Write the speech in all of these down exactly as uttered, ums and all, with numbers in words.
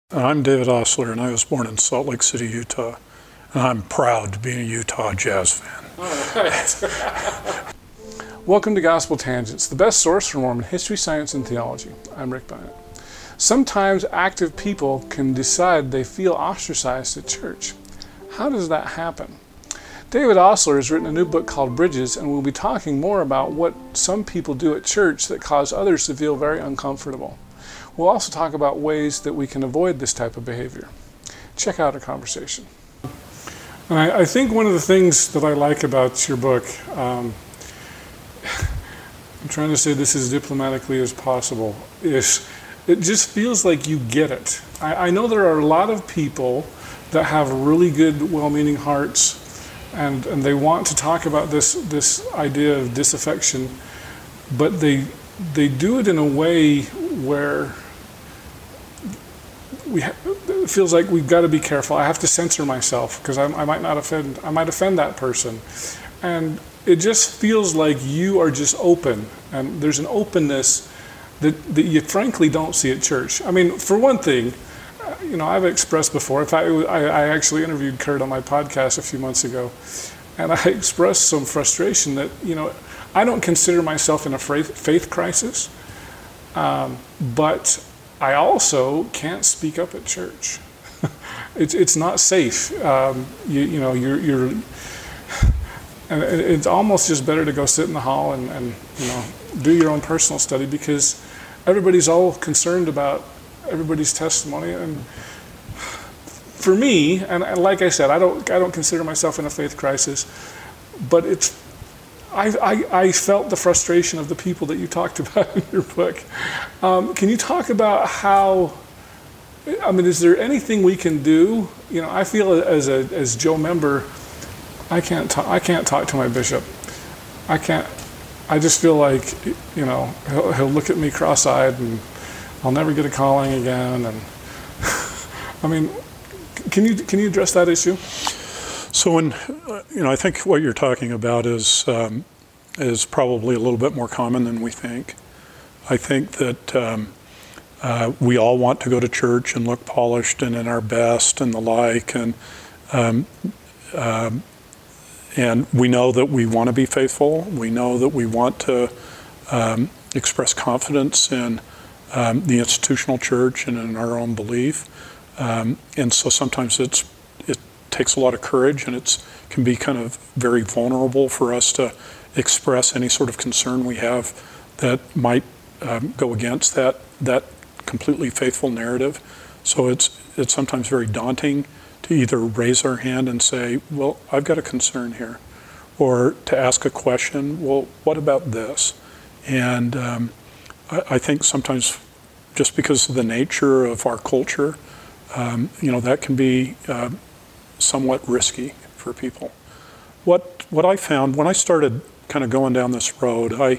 I'm David Osler, and I was born in Salt Lake City, Utah. And I'm proud to be a Utah Jazz fan. All right. Welcome to Gospel Tangents, the best source for Mormon history, science, and theology. I'm Rick Bennett. Sometimes active people can decide they feel ostracized at church. How does that happen? David Osler has written a new book called Bridges, and we'll be talking more about what some people do at church that cause others to feel very uncomfortable. We'll also talk about ways that we can avoid this type of behavior. Check out our conversation. And I, I think one of the things that I like about your book, um, I'm trying to say this as diplomatically as possible, is it just feels like you get it. I, I know there are a lot of people that have really good, well-meaning hearts, and, and they want to talk about this, this idea of disaffection, but they, they do it in a way where we ha- it feels like we've got to be careful. I have to censor myself because I might not offend, I might offend that person. And it just feels like you are just open, and there's an openness that, that you frankly don't see at church. I mean, for one thing, you know, I've expressed before, in fact, I, I actually interviewed Kurt on my podcast a few months ago, and I expressed some frustration that, you know, I don't consider myself in a faith, faith crisis, um, but I also can't speak up at church. it's it's not safe. Um, you you know you're you're, and it's almost just better to go sit in the hall and, and you know do your own personal study, because everybody's all concerned about everybody's testimony. And for me, and, and like I said, I don't I don't consider myself in a faith crisis, but it's. I, I, I felt the frustration of the people that you talked about in your book. Um, can you talk about how, I mean, is there anything we can do? You know, I feel as a as Joe member, I can't talk, I can't talk to my bishop. I can't, I just feel like, you know, he'll, he'll look at me cross-eyed and I'll never get a calling again. And I mean, can you can you address that issue? So, when, you know, I think what you're talking about is um, is probably a little bit more common than we think. I think that um, uh, we all want to go to church and look polished and in our best and the like, and um, um, and we know that we want to be faithful. We know that we want to um, express confidence in um, the institutional church and in our own belief, um, and so sometimes it's takes a lot of courage, and it can be kind of very vulnerable for us to express any sort of concern we have that might um, go against that that completely faithful narrative. So it's it's sometimes very daunting to either raise our hand and say, well, I've got a concern here, or to ask a question, well, what about this? And um, I, I think sometimes just because of the nature of our culture, um, you know, that can be uh, somewhat risky for people. What what I found when I started kind of going down this road, I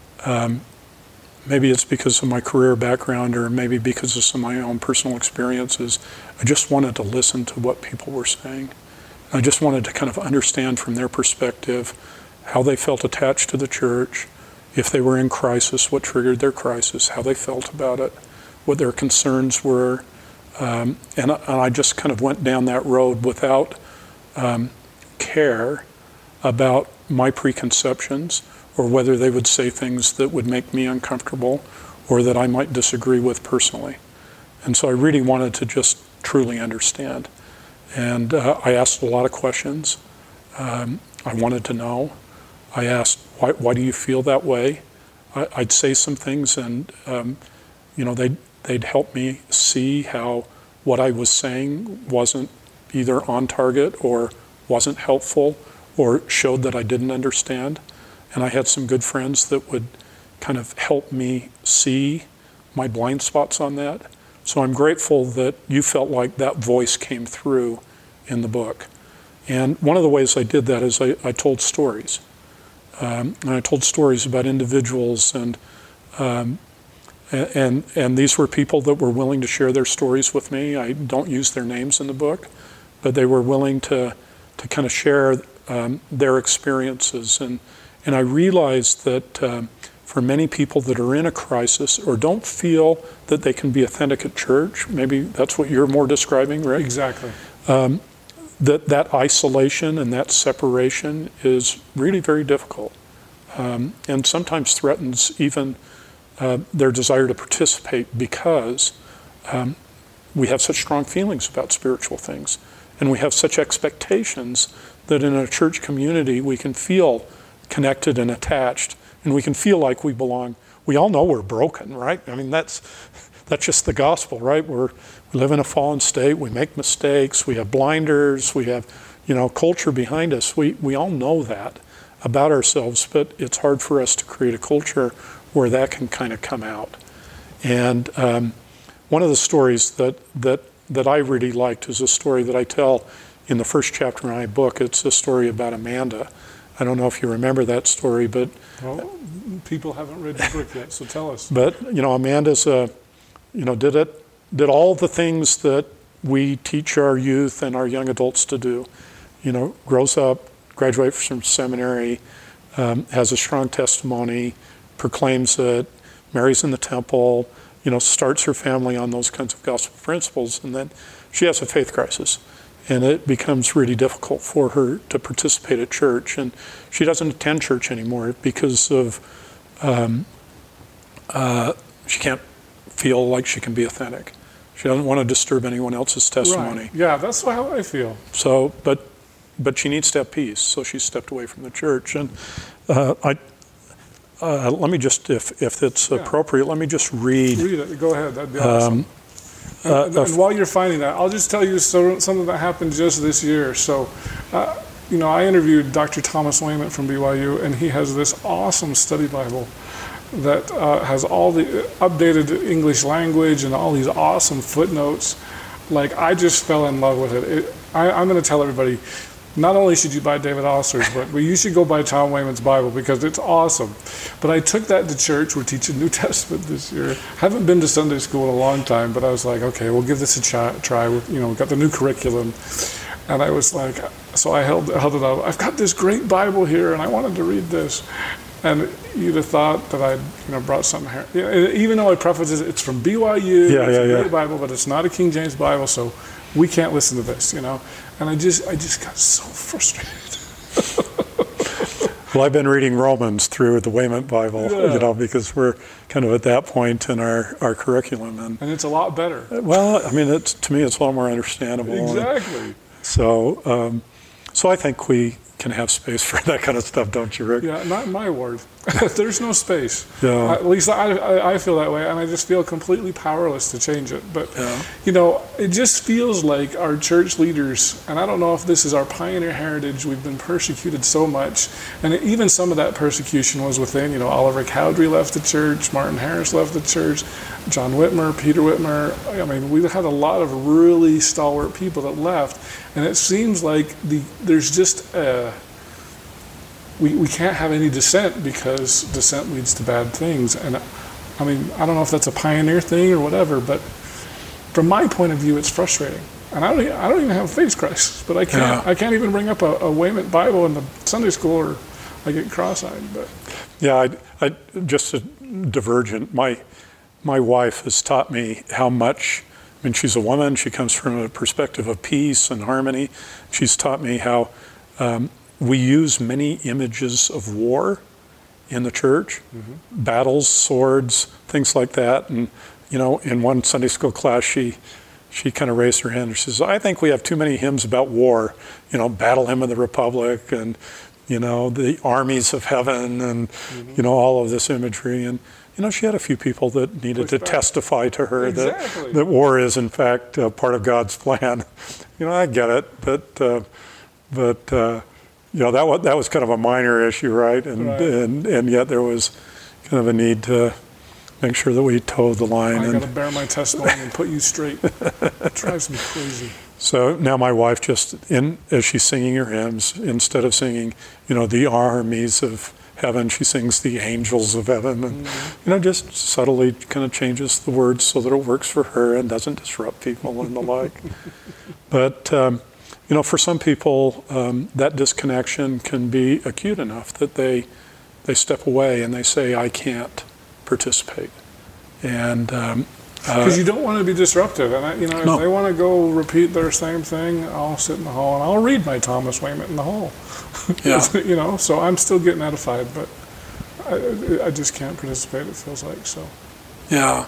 um, maybe it's because of my career background, or maybe because of some of my own personal experiences, I just wanted to listen to what people were saying. I just wanted to kind of understand from their perspective how they felt attached to the church, if they were in crisis, what triggered their crisis, how they felt about it, what their concerns were. Um, and, and I just kind of went down that road without um, care about my preconceptions, or whether they would say things that would make me uncomfortable or that I might disagree with personally. And so I really wanted to just truly understand. And uh, I asked a lot of questions. Um, I wanted to know. I asked, why, why do you feel that way? I, I'd say some things, and um, you know, they'd They'd help me see how what I was saying wasn't either on target or wasn't helpful or showed that I didn't understand. And I had some good friends that would kind of help me see my blind spots on that. So I'm grateful that you felt like that voice came through in the book. And one of the ways I did that is I, I told stories. Um, and I told stories about individuals, and um, And, and these were people that were willing to share their stories with me. I don't use their names in the book, but they were willing to to kind of share um, their experiences. And and I realized that um, for for many people that are in a crisis or don't feel that they can be authentic at church, maybe that's what you're more describing, right? Exactly. Um, that that isolation and that separation is really very difficult, um, and sometimes threatens even uh, their desire to participate because um, we have such strong feelings about spiritual things, and we have such expectations that in a church community we can feel connected and attached, and we can feel like we belong. We all know we're broken, right? I mean, that's that's just the gospel, right? We're we live in a fallen state. We make mistakes. We have blinders. We have, you know, culture behind us. We we all know that about ourselves, but it's hard for us to create a culture where that can kind of come out. And um, one of the stories that that that I really liked is a story that I tell in the first chapter in my book. It's a story about Amanda. I don't know if you remember that story, but well, people haven't read the book yet, so tell us. But you know, Amanda's a, you know, did it, did all the things that we teach our youth and our young adults to do. You know, grows up, graduates from seminary, um, has a strong testimony, proclaims it, marries in the temple. You know, starts her family on those kinds of gospel principles, and then she has a faith crisis. And it becomes really difficult for her to participate at church. And she doesn't attend church anymore because of, um, uh, she can't feel like she can be authentic. She doesn't want to disturb anyone else's testimony. Right. Yeah, that's how I feel. So, but but she needs to have peace, so she stepped away from the church. And uh, I, uh, let me just, if, if it's Yeah. appropriate, let me just read. Read it. Go ahead. That'd be awesome. Um, And, Uh, and, uh, and while you're finding that, I'll just tell you so, something that happened just this year. So, uh, you know, I interviewed Doctor Thomas Wayment from B Y U, and he has this awesome study Bible that uh, has all the updated English language and all these awesome footnotes. Like, I just fell in love with it. it I, I'm going to tell everybody, not only should you buy David Osler's book, but you should go buy Tom Wayman's Bible because it's awesome. But I took that to church. We're teaching New Testament this year. Haven't been to Sunday school in a long time, but I was like, okay, we'll give this a try. try. You know, we've got the new curriculum. And I was like, so I held, held it up. I've got this great Bible here, and I wanted to read this. And you'd have thought that I'd, you know, brought something here. You know, even though I preface it, it's from B Y U, Yeah, it's yeah, a great yeah. Bible, but it's not a King James Bible, so we can't listen to this, you know. And I just, I just got so frustrated. Well, I've been reading Romans through the Wayment Bible, Yeah. you know, because we're kind of at that point in our, our curriculum. And And it's a lot better. well, I mean, it's, to me, it's a lot more understandable. And Exactly. so, um, so I think we can have space for that kind of stuff, don't you, Rick? Yeah, not in my ward. There's no space. Yeah. At least I, I, I feel that way, and I just feel completely powerless to change it. But, Yeah. you know, it just feels like our church leaders, and I don't know if this is our pioneer heritage, we've been persecuted so much, and even some of that persecution was within, you know, Oliver Cowdery left the church, Martin Harris left the church, John Whitmer, Peter Whitmer. I mean, we've had a lot of really stalwart people that left, and it seems like the there's just a, we, we can't have any dissent because dissent leads to bad things. And I mean, I don't know if that's a pioneer thing or whatever, but from my point of view, it's frustrating. And I don't, e- I don't even have a faith crisis, but I can't, Yeah. I can't even bring up a, a Wayment Bible in the Sunday school or I get cross-eyed. But Yeah, I, I, just a divergent. My, my wife has taught me how much, I mean, she's a woman. She comes from a perspective of peace and harmony. She's taught me how um, we use many images of war in the church, Mm-hmm. battles, swords, things like that. And, you know, in one Sunday school class, she she kind of raised her hand and she says, I think we have too many hymns about war, you know, Battle Hymn of the Republic and, you know, the armies of heaven and, Mm-hmm. you know, all of this imagery. And, you know, she had a few people that needed Push to back. testify to her Exactly. that, that war is, in fact, uh, part of God's plan. You know, I get it, but, uh, but uh, you know, that was, that was kind of a minor issue, right? And, Right. and and yet there was kind of a need to make sure that we towed the line. I And got to bear my testimony and put you straight. It drives me crazy. so now my wife just, in as she's singing her hymns, instead of singing, you know, the armies of heaven, she sings the angels of heaven, and Mm-hmm. you know, just subtly kind of changes the words so that it works for her and doesn't disrupt people and the like. But um, you know, for some people, um, that disconnection can be acute enough that they they step away and they say, I can't participate. And um, because uh, you don't want to be disruptive, and I, you know, if no. they want to go repeat their same thing, I'll sit in the hall and I'll read my Thomas Wayment in the hall. Yeah. You know, so I'm still getting edified, but I, I just can't participate. It feels like so. Yeah,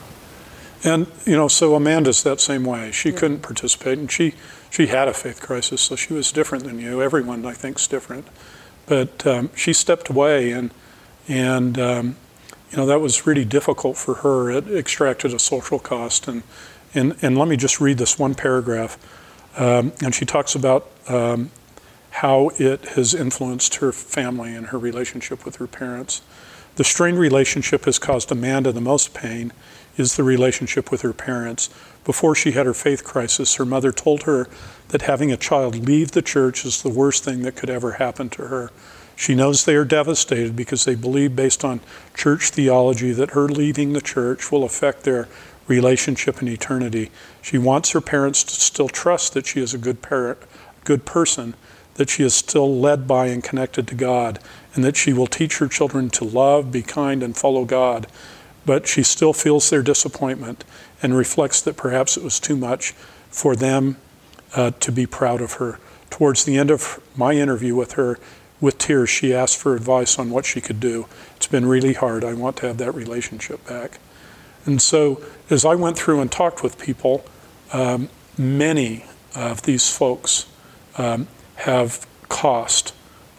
and you know, so Amanda's that same way. She Yeah. couldn't participate, and she she had a faith crisis, so she was different than you. Everyone, I think, is different, but um, she stepped away, and and um, you know, that was really difficult for her. It extracted a social cost, and and and let me just read this one paragraph, um, and she talks about um, how it has influenced her family and her relationship with her parents. The strained relationship has caused Amanda the most pain is the relationship with her parents. Before she had her faith crisis, her mother told her that having a child leave the church is the worst thing that could ever happen to her. She knows they are devastated because they believe, based on church theology, that her leaving the church will affect their relationship in eternity. She wants her parents to still trust that she is a good parent, good person, that she is still led by and connected to God, and that she will teach her children to love, be kind, and follow God. But she still feels their disappointment and reflects that perhaps it was too much for them uh, to be proud of her. Towards the end of my interview with her, with tears, she asked for advice on what she could do. It's been really hard. I want to have that relationship back. And so as I went through and talked with people, um, many of these folks um, have cost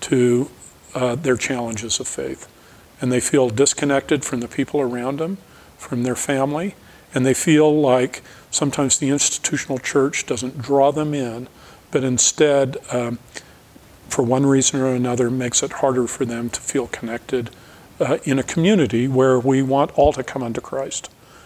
to uh, their challenges of faith. And they feel disconnected from the people around them, from their family, and they feel like sometimes the institutional church doesn't draw them in, but instead, um, for one reason or another, makes it harder for them to feel connected uh, in a community where we want all to come unto Christ.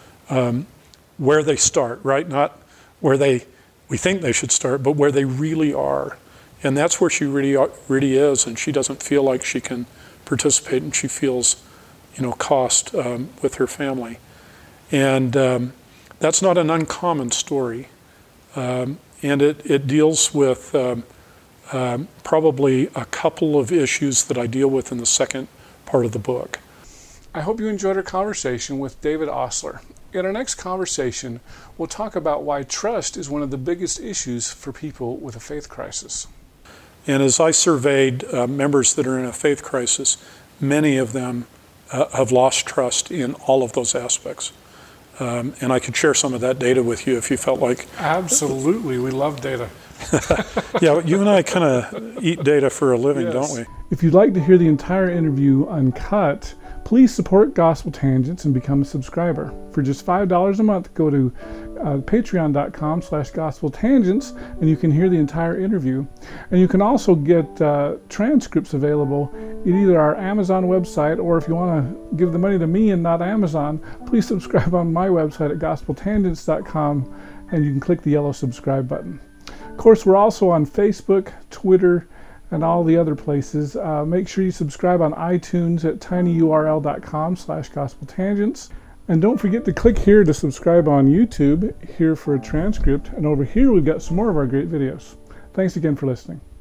Um, where they start, right? Not where they we think they should start, but where they really are. And that's where she really really is, and she doesn't feel like she can participate, and she feels, you know, cost um, with her family. And um, that's not an uncommon story. Um, and it, it deals with um, um, probably a couple of issues that I deal with in the second part of the book. I hope you enjoyed our conversation with David Ostler. In our next conversation, we'll talk about why trust is one of the biggest issues for people with a faith crisis. And as I surveyed uh, members that are in a faith crisis, many of them uh, have lost trust in all of those aspects. Um, and I could share some of that data with you if you felt like... Absolutely, we love data. Yeah, you and I kind of eat data for a living, Yes. don't we? If you'd like to hear the entire interview uncut, please support Gospel Tangents and become a subscriber. For just five dollars a month, go to uh, patreon.com slash gospel tangents, and you can hear the entire interview. And you can also get uh, transcripts available at either our Amazon website, or if you want to give the money to me and not Amazon, please subscribe on my website at gospel tangents dot com, and you can click the yellow subscribe button. Of course, we're also on Facebook, Twitter, and all the other places. Uh, make sure you subscribe on iTunes at tinyurl.com slash gospel tangents. And don't forget to click here to subscribe on YouTube, here for a transcript. And over here, we've got some more of our great videos. Thanks again for listening.